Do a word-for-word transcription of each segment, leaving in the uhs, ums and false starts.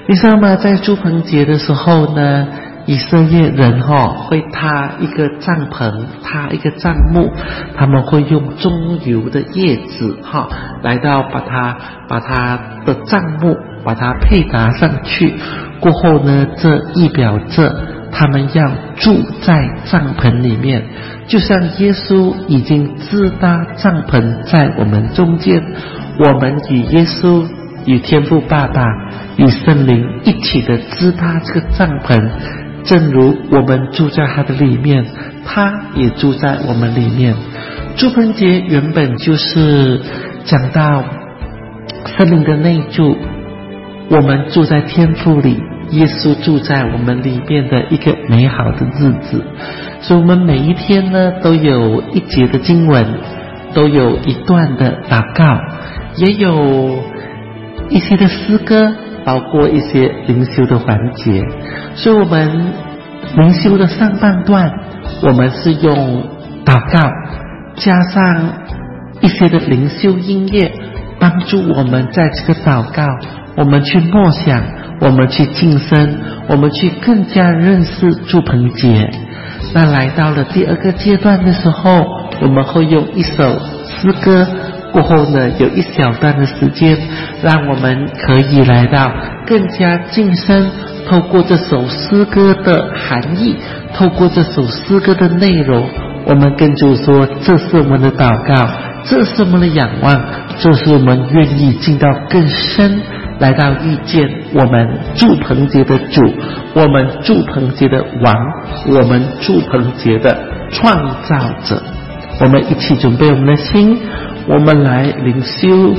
你知道吗？在住棚节的时候呢，以色列人哈、哦、会搭一个帐篷，搭一个帐幕，他们会用棕油的叶子哈、哦、来到把它把它的帐幕把它配搭上去，过后呢，这意表着他们要住在帐篷里面，就像耶稣已经自搭帐篷在我们中间，我们与耶稣与天父爸爸与圣灵一起的支搭这个帐篷，正如我们住在他的里面，他也住在我们里面。住棚节原本就是讲到圣灵的内住，我们住在天父里，耶稣住在我们里面的一个美好的日子。所以我们每一天呢都有一节的经文，都有一段的祷告，也有一些的诗歌，包括一些灵修的环节。所以我们灵修的上半段，我们是用祷告加上一些的灵修音乐，帮助我们在这个祷告，我们去默想，我们去晋升，我们去更加认识住棚节。那来到了第二个阶段的时候，我们会用一首诗歌，过后呢有一小段的时间，让我们可以来到更加晋升，透过这首诗歌的含义，透过这首诗歌的内容，我们跟主说，这是我们的祷告，这是我们的仰望，这是我们愿意进到更深，来到遇见我们住棚节的主，我们住棚节的王，我们住棚节的创造者。我们一起准备我们的心，我们来灵修。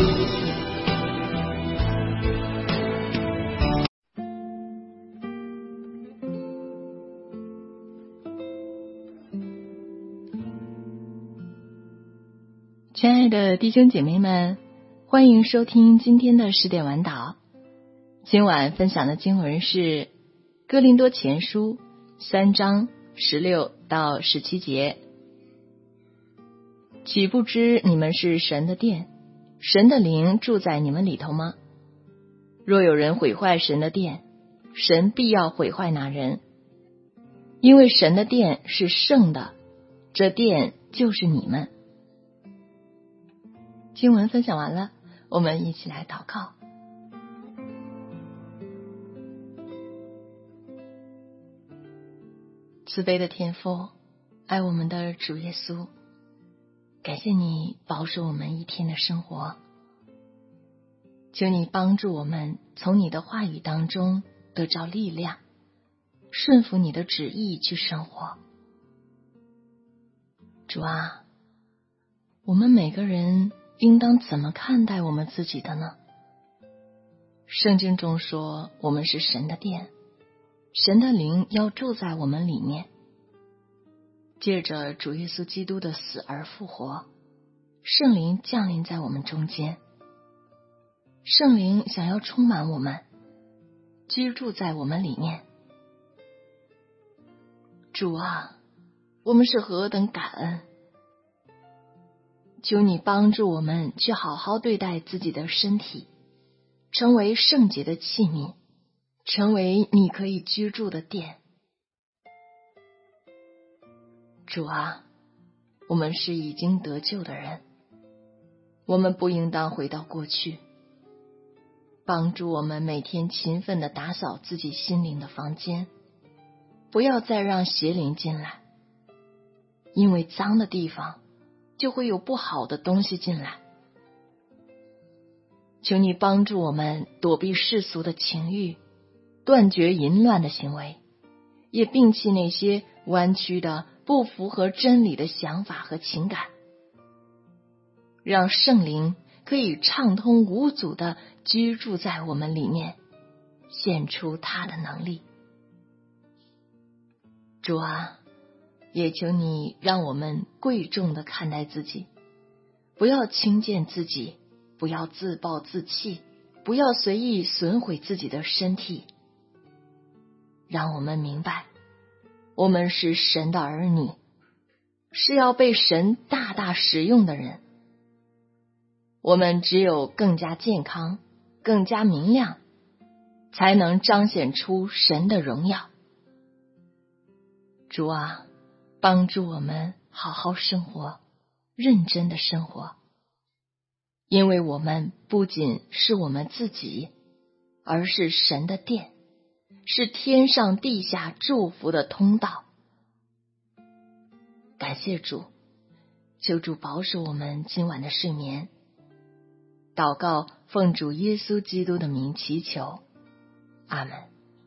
亲爱的弟兄姐妹们，欢迎收听今天的十点晚祷。今晚分享的经文是哥林多前书三章十六到十七节。岂不知你们是神的殿，神的灵住在你们里头吗？若有人毁坏神的殿，神必要毁坏那人，因为神的殿是圣的，这殿就是你们。经文分享完了，我们一起来祷告。慈悲的天父，爱我们的主耶稣，感谢你保守我们一天的生活，求你帮助我们从你的话语当中得着力量，顺服你的旨意去生活。主啊，我们每个人应当怎么看待我们自己的呢？圣经中说，我们是神的殿，神的灵要住在我们里面。借着主耶稣基督的死而复活，圣灵降临在我们中间，圣灵想要充满我们，居住在我们里面。主啊，我们是何等感恩！求你帮助我们去好好对待自己的身体，成为圣洁的器皿，成为你可以居住的殿。主啊，我们是已经得救的人，我们不应当回到过去，帮助我们每天勤奋地打扫自己心灵的房间，不要再让邪灵进来，因为脏的地方就会有不好的东西进来。求你帮助我们躲避世俗的情欲，断绝淫乱的行为，也摒弃那些弯曲的不符合真理的想法和情感，让圣灵可以畅通无阻地居住在我们里面，显出他的能力。主啊，也求你让我们贵重地看待自己，不要轻贱自己，不要自暴自弃，不要随意损毁自己的身体。让我们明白，我们是神的儿女，是要被神大大使用的人。我们只有更加健康，更加明亮， 才能彰显出神的荣耀。主啊，帮助我们好好生活，认真的生活，因为我们不仅是我们自己，而是神的殿，是天上地下祝福的通道。感谢主，求主保守我们今晚的睡眠。祷告奉主耶稣基督的名祈求，阿们。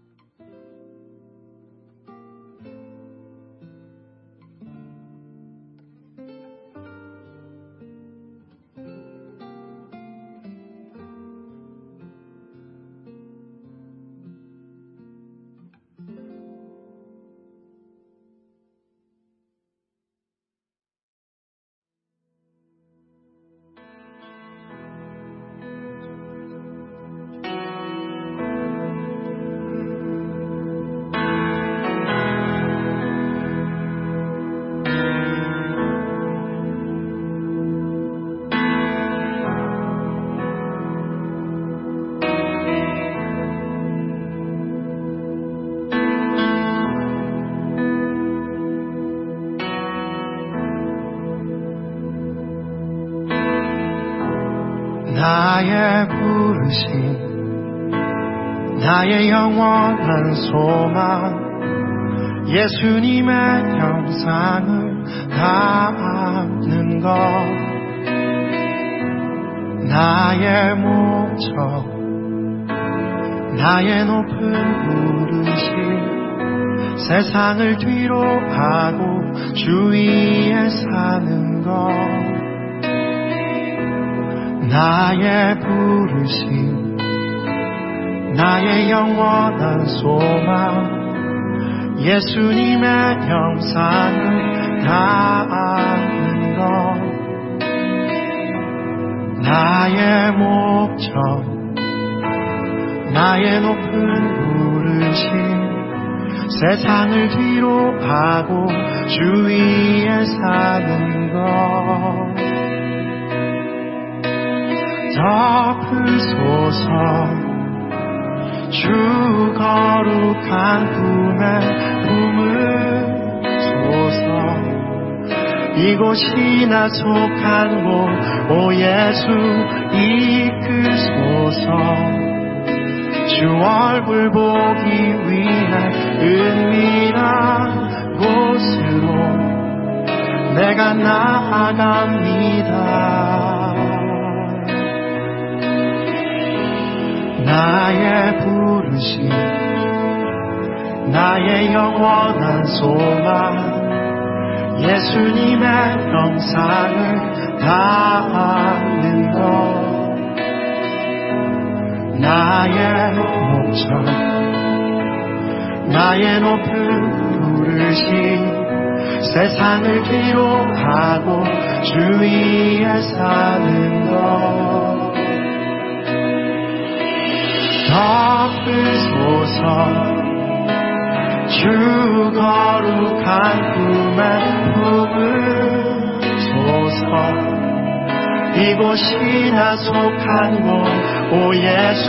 나의 부르심, 나의 영원한 소망, 예수님의 형상을 닮는 것, 나의 목적, 나의 높은 부르심, 세상을 뒤로 하고 주 위에 사는 것, 나의 부르심, 나의 영원한 소망, 예수님의 형상을 닮는 것, 나의 목적, 나의 높은 부르심, 세상을 뒤로 하고 주 위에 사는 것, 덮으소서 주 거룩한 품에 품으소서 이곳이나 속한 곳 오 예수 이끄소서 주 얼굴 보기 위해 은밀한 곳으로 내가 나아갑니다. 나의 부르심, 나의 영원한 소망, 예수님의 형상을 닮는 것, 나의 목적, 나의 높은 부르심, 세상을 뒤로 하고 주 위에 사는 것, 덮으소서 주 거룩한 품에 품으소서 이곳이나 속한 곳 오 예수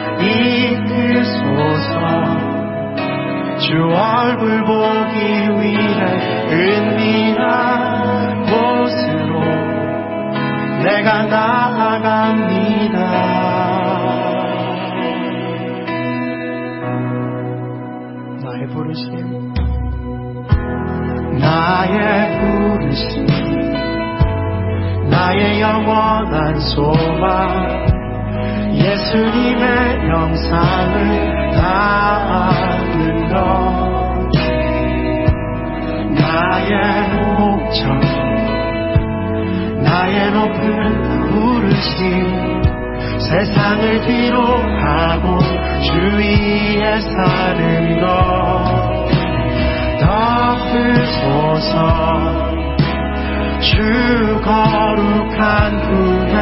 이끄소서 주 얼굴 보기 위해 은밀한 곳으로 내가 나아갑니다. 나의 부르심, 나의 부르심, 나의 영원한 소망, 예수님의 형상을 닮는 것, 나의 목적, 나의 높은 부르심, 세상을 뒤로 하고 주 위에 사는 것, 덮으소서 주 거룩한 품에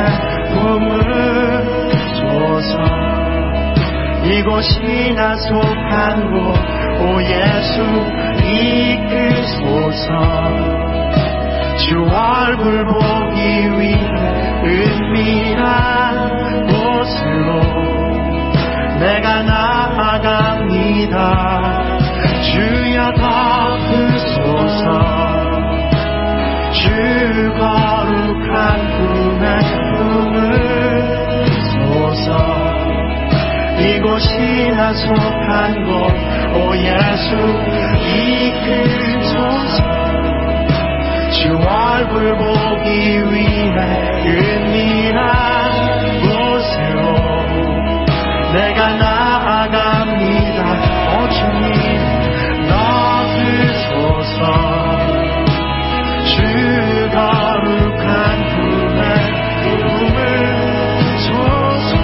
품으소서 이곳이나 속한 곳 오 예수 이끄소서 주 얼굴 보기 위해 은밀한 곳으로 내가 나 옵니다. 주여 덮으소서. 주 거룩한 품에 품으소서. 이곳이나 속한 곳 오 예수 이끌소서. 주 얼굴 보기 위해 은밀한 곳으로 내가 나아갑니다. 오 주님 넣으소서. 주 거룩한 품에 품으소서.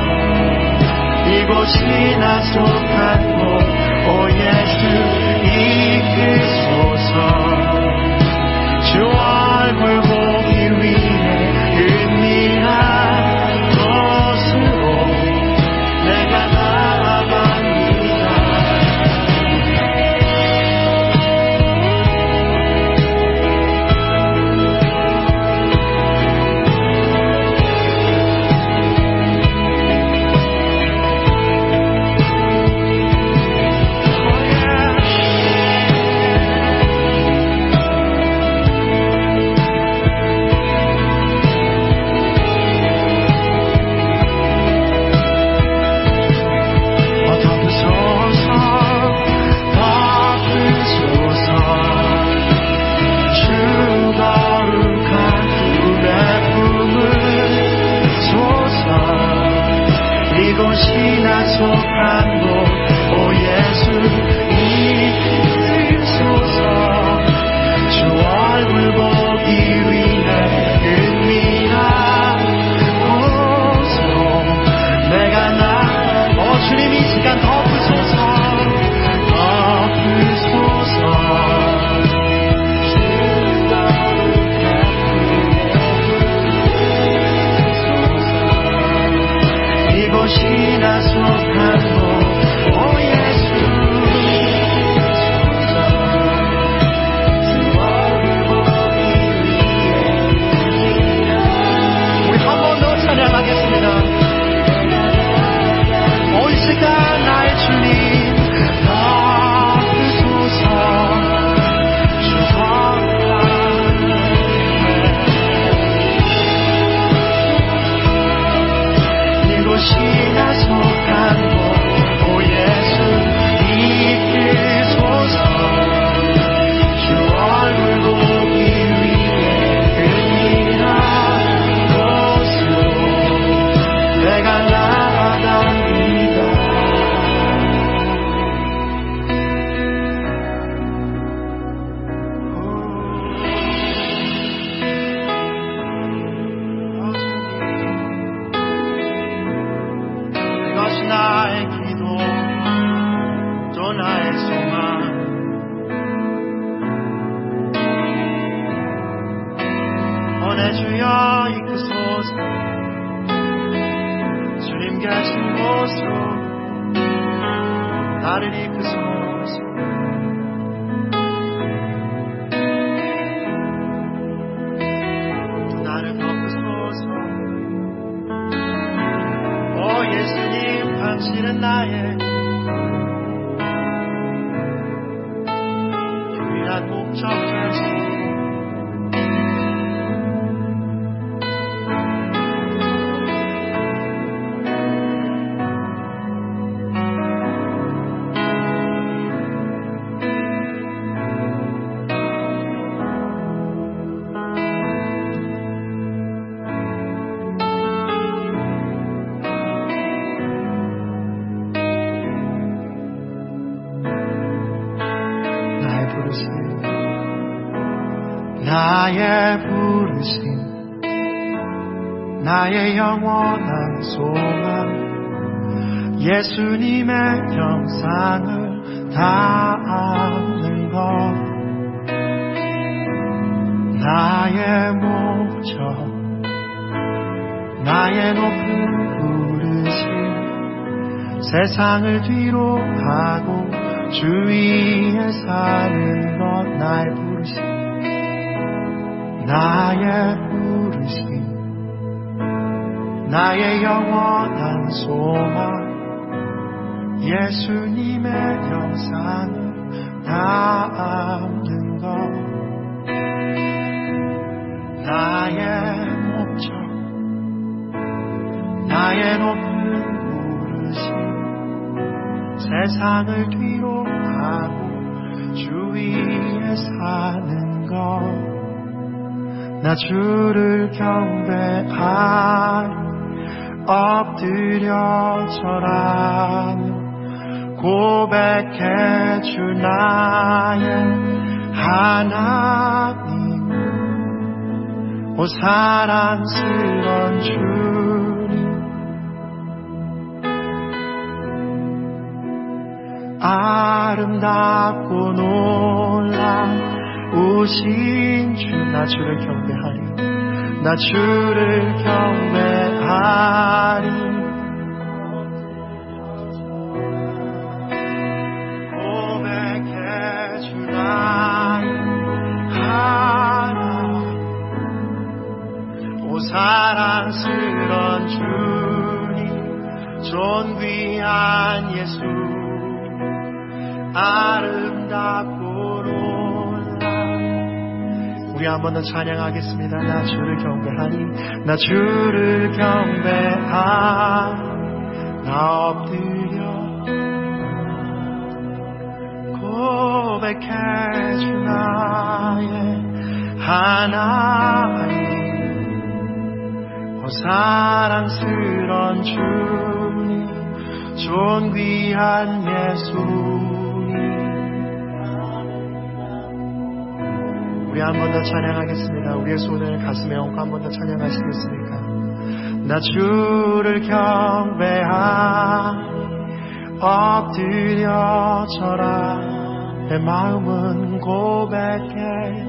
이곳이나 속한 곳 오 예수 이끌소서. 주 얼굴 보기 위해 은밀한 곳으로 내가 나아갑니다. 이곳이나 속한 곳 오 예수 이끌소서. 주 얼굴 보기 위해 은밀한 곳으로 내가 나. 오 주님 이 시간 덮으소서. 덮으소서. 이곳이나 속한 곳 오 예수 우리 한 번 더 찬양하겠습니다. 온 시간 나의 주님 덮으소서. 주 이곳이나 속한 곳 오 예수 이끌소서. 주 얼굴 보기 위해 은밀한 곳으로 내가 나아갑니다. 이것이 나의 기도 또 나의 소망. 오 내 주여 이끄소서. 주님 계신 곳으로 나를 이끄소서. 나를 덮으소서. 오 예수님 당신은 나의 유일한 목적지시. 나의 부르심 나의 영원한 소망 예수님의 형상을 닿는 것 나의 목적 나의 높은 부르심 세상을 뒤로 하고 주 위에 사는 것 나의 부르심 나의 부르심 나의 영원한 소망 예수님의 영 세상을 담는 것 나의 목적 나의 높은 부르심 세상을 뒤로 하고 주 위에 사는 것 나 주를 경배하리 엎드려 절하며 고백해 주 나의 하나님 오 사랑스런 주님 아름답고 놀라우신 주 나 주를 경배하리 나 주를 경배하리 고백해 주 나의 하나님 오 사랑스런 주님 존귀한 예수 아름답고 우리 한 번 더 찬양하겠습니다. 나 주를 경배하니 나 주를 경배하니 나 엎드려 고백해 주 나의 하나님 오 사랑스런 주님 존귀한 예수님 우리 한 번 더 찬양하겠습니다. 우리의 손을 가슴에 얹고 한 번 더 찬양하시겠습니까? 나 주를 경배하니 엎드려 절하 내 마음은 고백해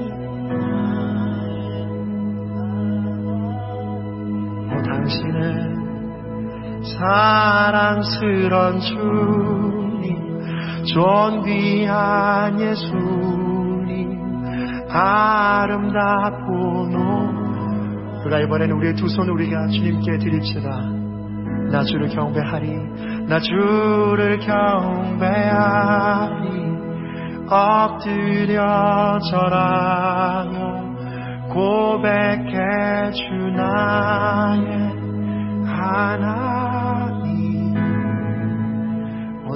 오 당신은 사랑스런 주님 존귀한 예수님 아름답고 노 그가 이번에는 우리의 두 손을 우리가 주님께 드립시다. 나 주를 경배하리 나 주를 경배하리 엎드려 절하며 고백해 주 나의 하나님 오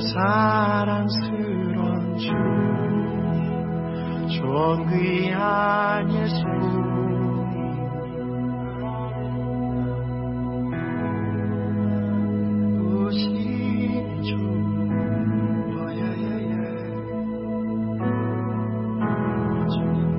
사랑스러운 주님 존귀한 예수님 우신 주 예예예 주님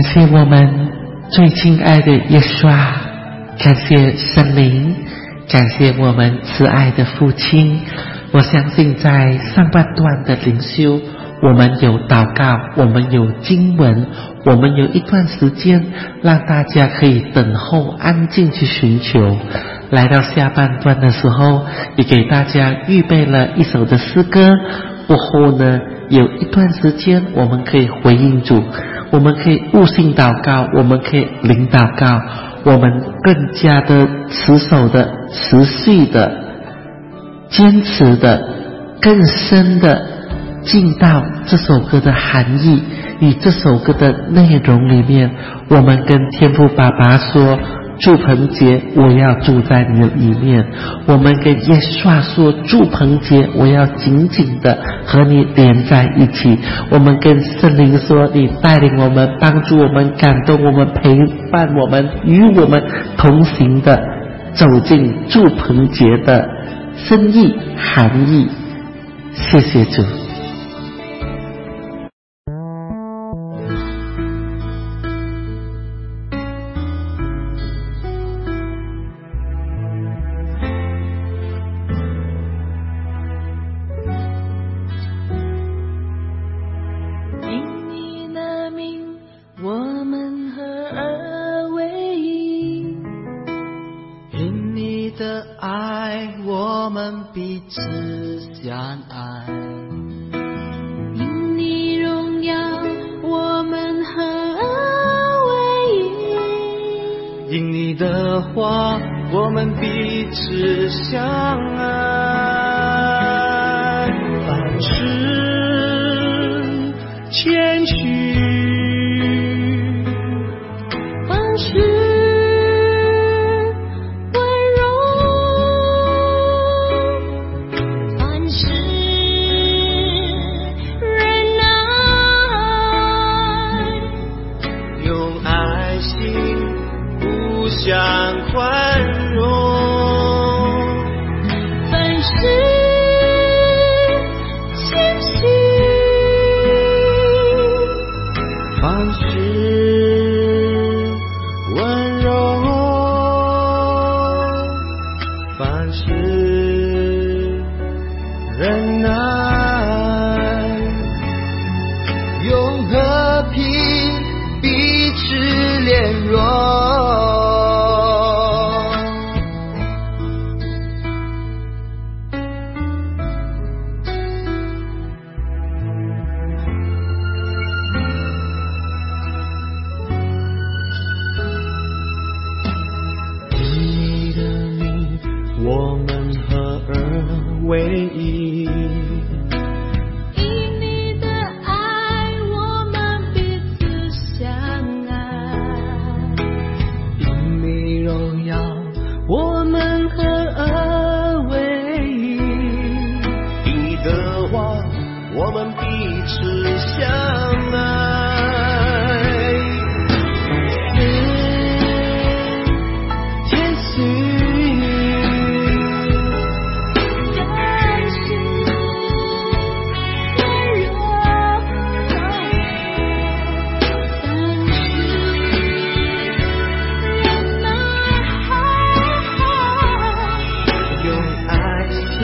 谢我们最亲爱的耶稣啊，感谢神灵，感谢我们慈爱的父亲。我相信在上半段的灵修，我们有祷告，我们有经文，我们有一段时间让大家可以等候，安静去寻求。来到下半段的时候，也给大家预备了一首的诗歌，过后呢有一段时间我们可以回应主，我们可以悟性祷告，我们可以灵祷告，我们更加的持守的、持续的、坚持的、更深的进到这首歌的含义与这首歌的内容里面。我们跟天父爸爸说，祝棚节我要住在你的里面。我们跟耶稣说，祝棚节我要紧紧的和你连在一起。我们跟圣灵说，你带领我们，帮助我们，感动我们，陪伴我们，与我们同行的走进祝棚节的深意含义。谢谢主。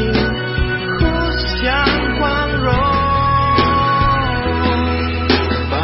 凡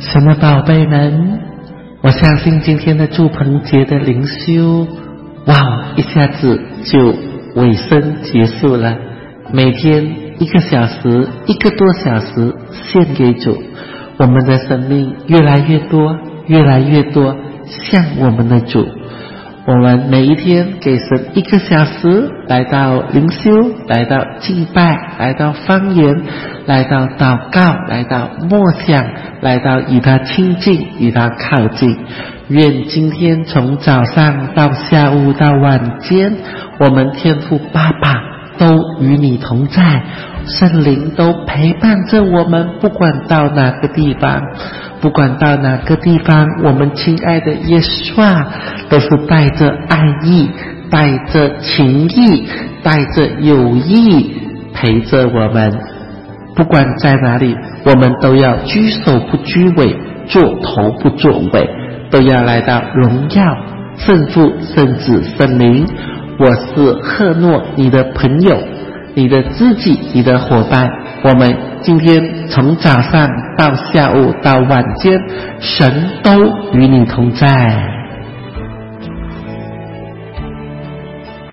神的宝贝们，我相信今天的祝棚节的灵修，哇，一下子就尾声结束了。每天一个小时，一个多小时献给主，我们的生命越来越多，越来越多像我们的主。我们每一天给神一个小时，来到灵修，来到敬拜，来到方言，来到祷告，来到默想，来到与他亲近，与他靠近。愿今天从早上到下午到晚间，我们天父爸爸都与你同在，圣灵都陪伴着我们，不管到哪个地方，不管到哪个地方，我们亲爱的耶稣都是带着爱意，带着情意，带着友谊陪着我们。不管在哪里，我们都要居首不居尾，做头不做尾，都要来到荣耀圣父圣子圣灵。我是赫诺，你的朋友，你的知己，你的伙伴。我们今天从早上到下午到晚间，神都与你同在。